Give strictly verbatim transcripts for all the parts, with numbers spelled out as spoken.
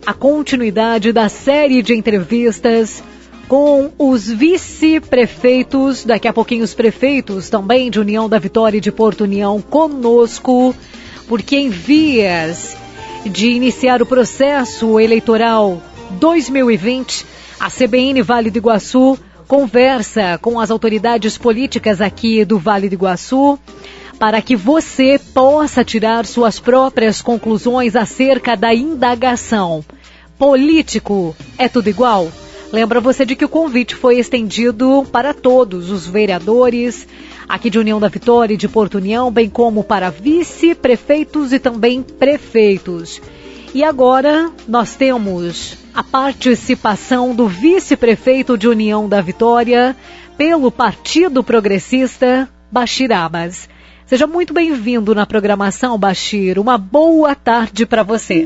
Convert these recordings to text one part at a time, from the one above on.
a continuidade da série de entrevistas com os vice-prefeitos, daqui a pouquinho os prefeitos também de União da Vitória e de Porto União conosco, porque em vias de iniciar o processo eleitoral dois mil e vinte, a C B N Vale do Iguaçu conversa com as autoridades políticas aqui do Vale do Iguaçu para que você possa tirar suas próprias conclusões acerca da indagação. Político é tudo igual? Lembra você de que o convite foi estendido para todos os vereadores aqui de União da Vitória e de Porto União, bem como para vice-prefeitos e também prefeitos. E agora nós temos a participação do vice-prefeito de União da Vitória pelo Partido Progressista, Bashir Abbas. Seja muito bem-vindo na programação, Bashir. Uma boa tarde para você.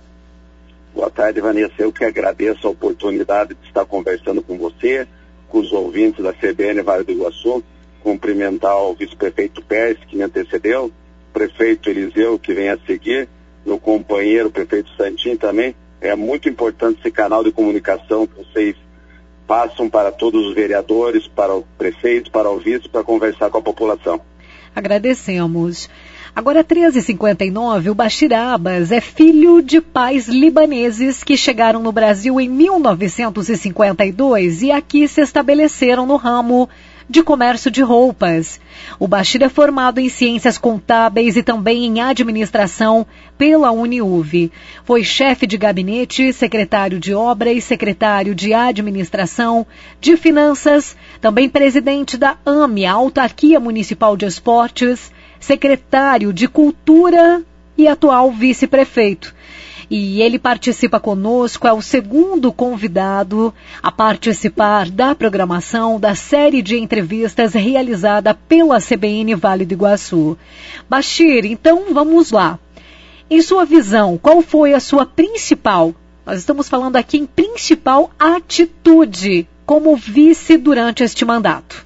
Boa tarde, Vanessa. Eu que agradeço a oportunidade de estar conversando com você, com os ouvintes da C B N Vale do Iguaçu, cumprimentar o vice-prefeito Pérez, que me antecedeu, o prefeito Eliseu, que vem a seguir, meu companheiro, o prefeito Santin também. É muito importante esse canal de comunicação que vocês passam para todos os vereadores, para o prefeito, para o vice, para conversar com a população. Agradecemos. Agora, treze e cinquenta e nove, o Bashir Abbas é filho de pais libaneses que chegaram no Brasil em mil novecentos e cinquenta e dois e aqui se estabeleceram no ramo de comércio de roupas. O Bashir é formado em ciências contábeis e também em administração pela Uniuv. Foi chefe de gabinete, secretário de obra e secretário de administração, de finanças, também presidente da A M E, a Autarquia Municipal de Esportes, secretário de Cultura e atual vice-prefeito. E ele participa conosco, é o segundo convidado a participar da programação da série de entrevistas realizada pela C B N Vale do Iguaçu. Bashir, então vamos lá. Em sua visão, qual foi a sua principal, nós estamos falando aqui em principal atitude como vice durante este mandato?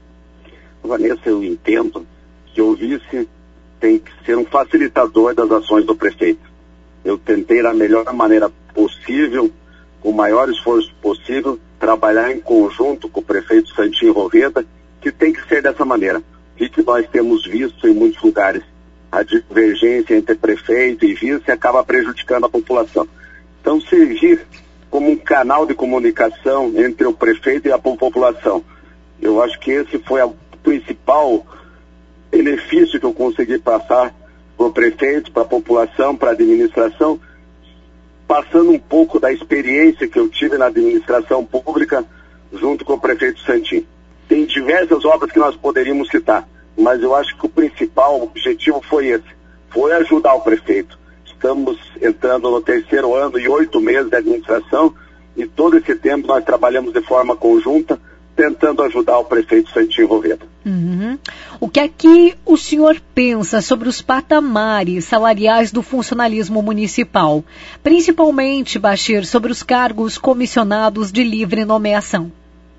Vanessa, eu entendo que o vice tem que ser um facilitador das ações do prefeito. Eu tentei da melhor maneira possível, com o maior esforço possível, trabalhar em conjunto com o prefeito Santin Roveda, que tem que ser dessa maneira. E que nós temos visto em muitos lugares. A divergência entre prefeito e vice acaba prejudicando a população. Então, servir como um canal de comunicação entre o prefeito e a população. Eu acho que esse foi o principal benefício que eu consegui passar para o prefeito, para a população, para a administração, passando um pouco da experiência que eu tive na administração pública junto com o prefeito Santin. Tem diversas obras que nós poderíamos citar, mas eu acho que o principal objetivo foi esse, foi ajudar o prefeito. Estamos entrando no terceiro ano e oito meses de administração e todo esse tempo nós trabalhamos de forma conjunta, tentando ajudar o prefeito Santin Roveda. Uhum. O que é que o senhor pensa sobre os patamares salariais do funcionalismo municipal? Principalmente, Bashir, sobre os cargos comissionados de livre nomeação.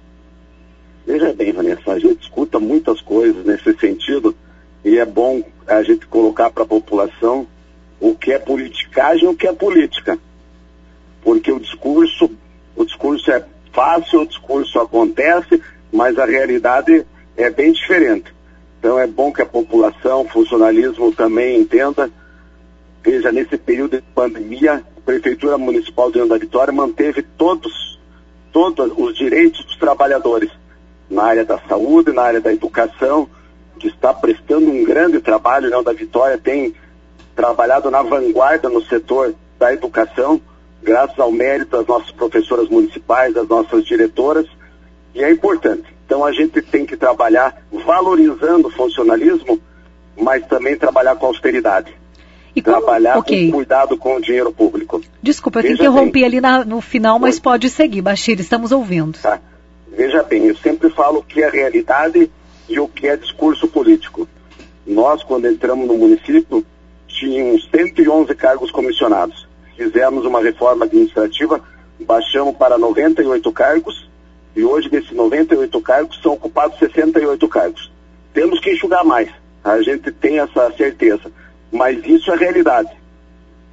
Veja bem, Vanessa, a gente escuta muitas coisas nesse sentido e é bom a gente colocar para a população o que é politicagem e o que é política. Porque o discurso, o discurso é fácil, o discurso acontece, mas a realidade é bem diferente. Então é bom que a população, o funcionalismo também entenda. Veja, nesse período de pandemia, a Prefeitura Municipal de União da Vitória manteve todos, todos os direitos dos trabalhadores, na área da saúde, na área da educação, que está prestando um grande trabalho. A União da Vitória tem trabalhado na vanguarda no setor da educação, graças ao mérito das nossas professoras municipais, das nossas diretoras, e é importante. Então a gente tem que trabalhar valorizando o funcionalismo, mas também trabalhar com austeridade. E como... Trabalhar okay. com cuidado com o dinheiro público. Desculpa, eu te interrompi bem. ali na, no final, mas Oi. pode seguir, Bashir, estamos ouvindo. Tá. Veja bem, eu sempre falo o que é realidade e o que é discurso político. Nós, quando entramos no município, tínhamos cento e onze cargos comissionados. Fizemos uma reforma administrativa, baixamos para noventa e oito cargos, e hoje desses noventa e oito cargos são ocupados sessenta e oito cargos. Temos que enxugar mais, a gente tem essa certeza, mas isso é realidade.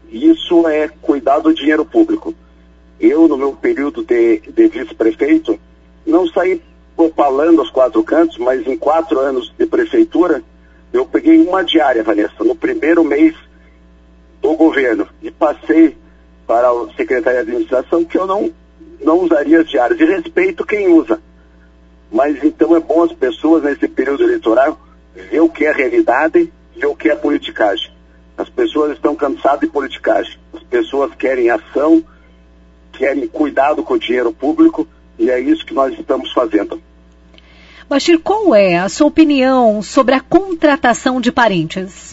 Isso é cuidar do dinheiro público. Eu, no meu período de, de vice-prefeito, não saí propalando aos quatro cantos, mas em quatro anos de prefeitura, eu peguei uma diária, Vanessa, no primeiro mês do governo, e passei para a Secretaria de Administração que eu não, não usaria as diárias, e respeito quem usa. Mas então é bom as pessoas, nesse período eleitoral, ver o que é realidade, ver o que é politicagem. As pessoas estão cansadas de politicagem. As pessoas querem ação, querem cuidado com o dinheiro público, e é isso que nós estamos fazendo. Bachir, qual é a sua opinião sobre a contratação de parentes?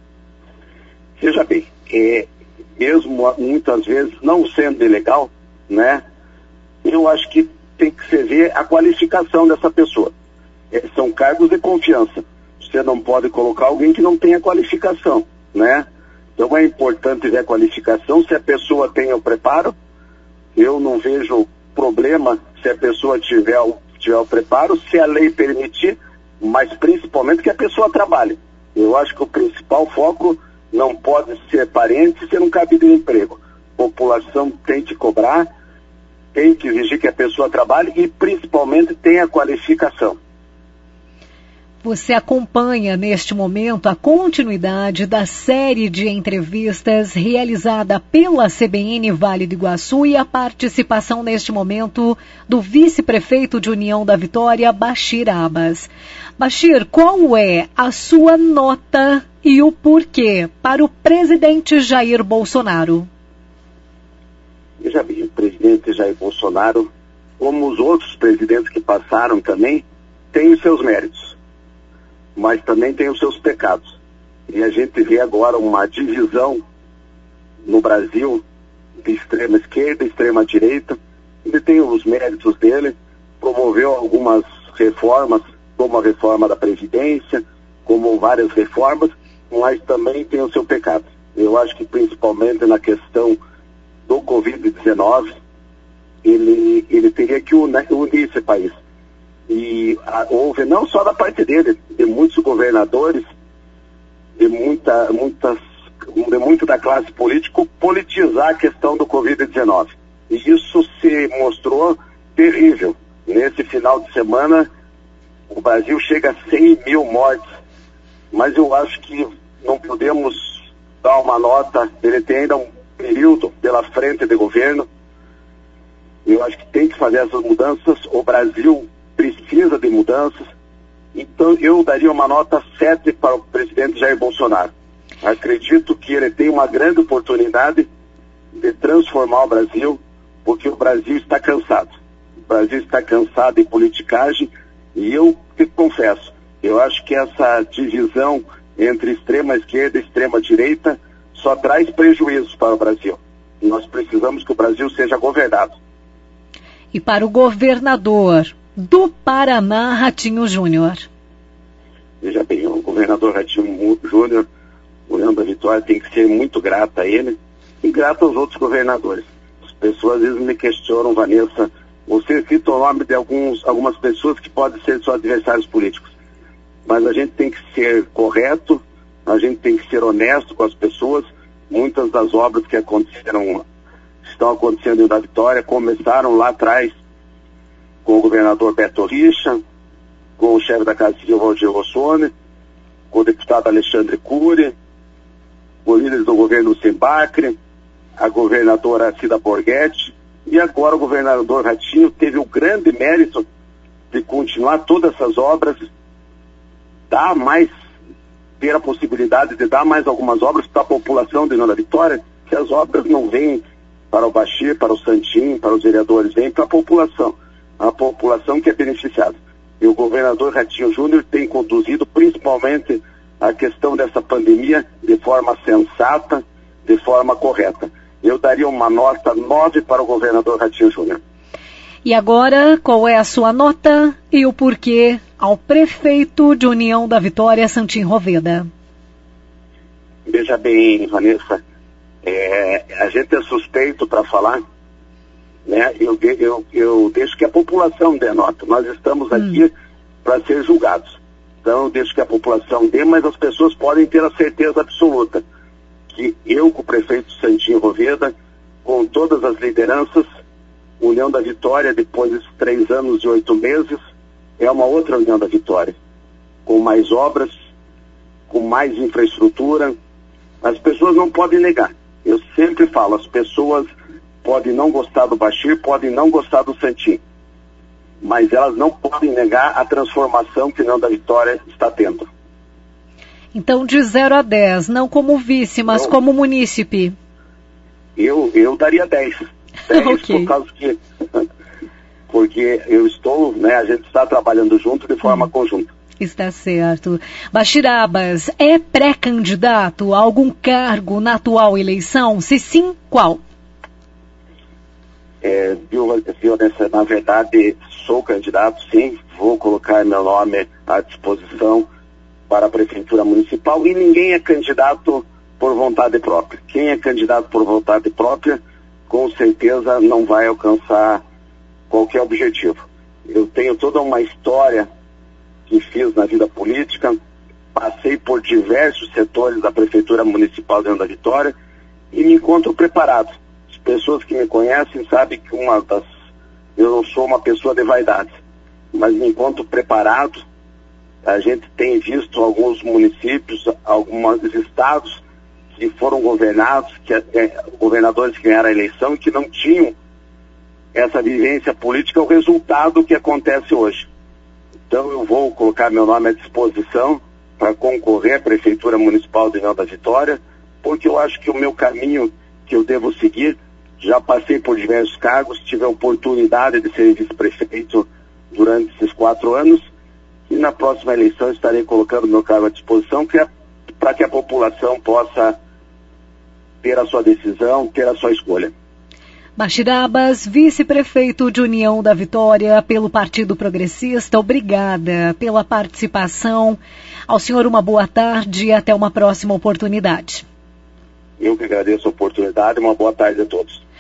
Veja bem, é, mesmo muitas vezes não sendo ilegal, né, eu acho que tem que se ver a qualificação dessa pessoa. É, são cargos de confiança. Você não pode colocar alguém que não tenha qualificação, né? Então é importante ver a qualificação, se a pessoa tem o preparo. Eu não vejo problema se a pessoa tiver o, tiver o preparo, se a lei permitir, mas principalmente que a pessoa trabalhe. Eu acho que o principal foco não pode ser parente se não cabe de emprego. A população tem que cobrar, tem que exigir que a pessoa trabalhe e principalmente tenha qualificação. Você acompanha neste momento a continuidade da série de entrevistas realizada pela C B N Vale do Iguaçu e a participação neste momento do vice-prefeito de União da Vitória, Bachir Abbas. Bachir, qual é a sua nota e o porquê para o presidente Jair Bolsonaro? Veja bem, o presidente Jair Bolsonaro, como os outros presidentes que passaram também, tem os seus méritos, mas também tem os seus pecados. E a gente vê agora uma divisão no Brasil de extrema esquerda e extrema direita. Ele tem os méritos dele, promoveu algumas reformas, como a reforma da Previdência, como várias reformas, mas também tem o seu pecado. Eu acho que principalmente na questão do covid dezenove, ele, ele teria que unir, unir esse país. E a, houve não só da parte dele, de muitos governadores, de, muita, muitas, de muito da classe política, politizar a questão do covid dezenove. E isso se mostrou terrível. Nesse final de semana, o Brasil chega a cem mil mortes, mas eu acho que não podemos dar uma nota, ele tem ainda um período pela frente de governo. Eu acho que tem que fazer essas mudanças. O Brasil precisa de mudanças. Então eu daria uma nota sete para o presidente Jair Bolsonaro. Acredito que ele tem uma grande oportunidade de transformar o Brasil, porque o Brasil está cansado. O Brasil está cansado de politicagem, e eu te confesso, eu acho que essa divisão entre extrema esquerda e extrema direita só traz prejuízos para o Brasil. E nós precisamos que o Brasil seja governado. E para o governador do Paraná, Ratinho Júnior? Veja bem, o governador Ratinho Júnior, o União da Vitória, tem que ser muito grato a ele e grato aos outros governadores. As pessoas às vezes me questionam, Vanessa, você cita o nome de alguns, algumas pessoas que podem ser seus adversários políticos. Mas a gente tem que ser correto, a gente tem que ser honesto com as pessoas. Muitas das obras que aconteceram, estão acontecendo em União da Vitória, começaram lá atrás com o governador Beto Richa, com o chefe da Casa Civil Valdir Rossoni, com o deputado Alexandre Cury, com líderes do governo Sembacre, a governadora Cida Borghetti, e agora o governador Ratinho teve o grande mérito de continuar todas essas obras, dar mais, ter a possibilidade de dar mais algumas obras para a população de União da Vitória, que as obras não vêm para o Bachir, para o Santim, para os vereadores, vêm para a população, a população que é beneficiada. E o governador Ratinho Júnior tem conduzido principalmente a questão dessa pandemia de forma sensata, de forma correta. Eu daria uma nota nove para o governador Ratinho Júnior. E agora, qual é a sua nota e o porquê ao prefeito de União da Vitória, Santim Roveda? Veja bem, Vanessa, é, a gente é suspeito para falar, né? Eu, eu, eu deixo que a população dê nota. Nós estamos hum. aqui para ser julgados. Então eu deixo que a população dê, mas as pessoas podem ter a certeza absoluta que eu, com o prefeito Santinho Roveda, com todas as lideranças, União da Vitória, depois desses três anos e oito meses, é uma outra União da Vitória, com mais obras, com mais infraestrutura. As pessoas não podem negar. Eu sempre falo, as pessoas podem não gostar do Bachir, podem não gostar do Santinho, mas elas não podem negar a transformação que a União da Vitória está tendo. Então, de zero a dez, não como vice, mas não, como munícipe. Eu, eu daria dez. dez okay. Por causa que... porque eu estou, né, a gente está trabalhando junto de forma hum. conjunta. Está certo. Bachir Abbas é pré-candidato a algum cargo na atual eleição? Se sim, qual? É, viu, viu, nessa, na verdade, sou candidato, sim. Vou colocar meu nome à disposição para a Prefeitura Municipal, e ninguém é candidato por vontade própria. Quem é candidato por vontade própria, com certeza não vai alcançar qualquer objetivo. Eu tenho toda uma história que fiz na vida política, passei por diversos setores da Prefeitura Municipal de União da Vitória e me encontro preparado. As pessoas que me conhecem sabem que uma das... eu não sou uma pessoa de vaidade, mas me encontro preparado. A gente tem visto alguns municípios, alguns estados que foram governados, que é, governadores que ganharam a eleição e que não tinham essa vivência política, o resultado que acontece hoje. Então eu vou colocar meu nome à disposição para concorrer à Prefeitura Municipal de União da Vitória, porque eu acho que o meu caminho que eu devo seguir, já passei por diversos cargos, tive a oportunidade de ser vice-prefeito durante esses quatro anos, e na próxima eleição estarei colocando meu cargo à disposição que é para que a população possa ter a sua decisão, ter a sua escolha. Bachir Abbas, vice-prefeito de União da Vitória pelo Partido Progressista, obrigada pela participação. Ao senhor uma boa tarde e até uma próxima oportunidade. Eu que agradeço a oportunidade, uma boa tarde a todos.